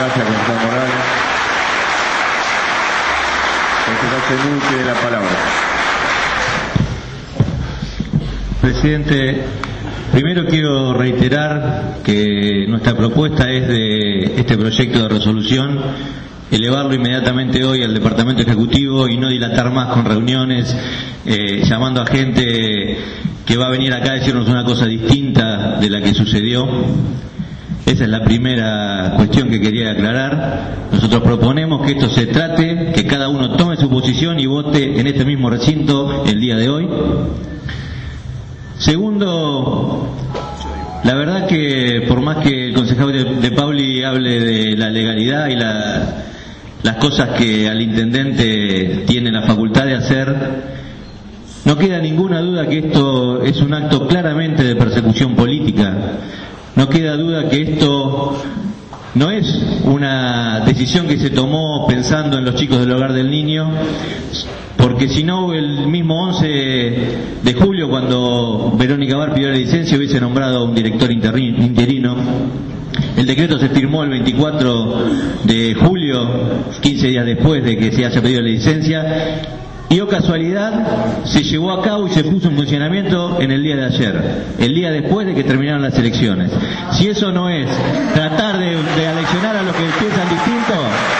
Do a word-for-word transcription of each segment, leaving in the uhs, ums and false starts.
Gracias, concejal Morales. Concejal Zenú tiene la palabra. Presidente, primero quiero reiterar que nuestra propuesta es de este proyecto de resolución elevarlo inmediatamente hoy al Departamento Ejecutivo y no dilatar más con reuniones, eh, llamando a gente que va a venir acá a decirnos una cosa distinta de la que sucedió. Esa es la primera cuestión que quería aclarar. Nosotros proponemos que esto se trate, que cada uno tome su posición y vote en este mismo recinto el día de hoy. Segundo, la verdad que por más que el concejal de, de Pauli hable de la legalidad y la, las cosas que al intendente tiene la facultad de hacer, no queda ninguna duda que esto es un acto claramente de persecución política. No queda duda que esto no es una decisión que se tomó pensando en los chicos del Hogar del Niño, porque si no, el mismo once de julio, cuando Verónica Bar pidió la licencia, hubiese nombrado a un director interino. El decreto se firmó el veinticuatro de julio, quince días después de que se haya pedido la licencia, y oh casualidad, se llevó a cabo y se puso en funcionamiento en el día de ayer, el día después de que terminaron las elecciones. Si eso no es tratar de, de aleccionar a los que piensan distinto,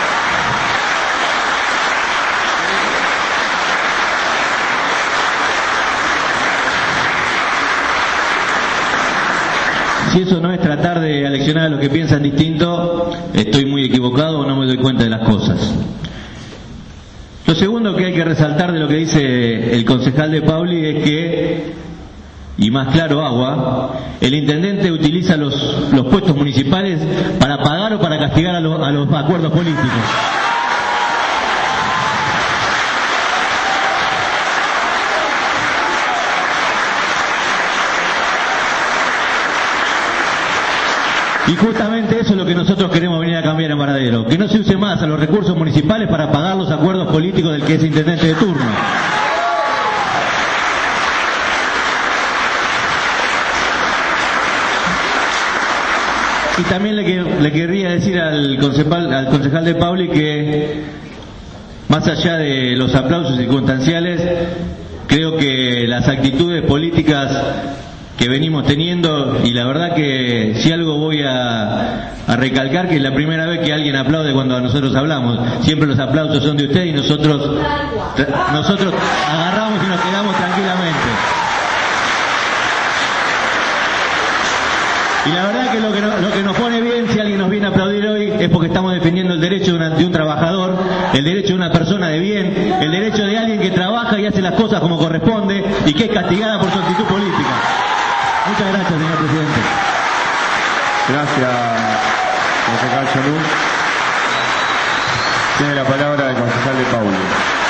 si eso no es tratar de aleccionar a los que piensan distinto, estoy muy equivocado o no me doy cuenta de las cosas. Lo segundo que hay que resaltar de lo que dice el concejal de Pauli es que, y más claro agua, el intendente utiliza los, los puestos municipales para pagar o para castigar a, lo, a los acuerdos políticos. Y justamente eso es lo que nosotros queremos venir a cambiar en Varadero, que no se use más a los recursos municipales para pagar los acuerdos políticos del que es intendente de turno. Y también le, le querría decir al concejal, al concejal de Pauli que, más allá de los aplausos circunstanciales, creo que las actitudes políticas que venimos teniendo, y la verdad que si algo voy a, a recalcar, que es la primera vez que alguien aplaude cuando nosotros hablamos. Siempre los aplausos son de usted y nosotros nosotros agarramos y nos quedamos tranquilamente. Y la verdad que lo que, no, lo que nos pone bien, si alguien nos viene a aplaudir hoy, es porque estamos defendiendo el derecho de, una, de un trabajador, el derecho de una persona de bien, el derecho de alguien que trabaja y hace las cosas como corresponde y que es castigada por su actitud política. Muchas gracias, señor presidente. Gracias, concejal Zenú. Tiene la palabra el concejal de Pauli.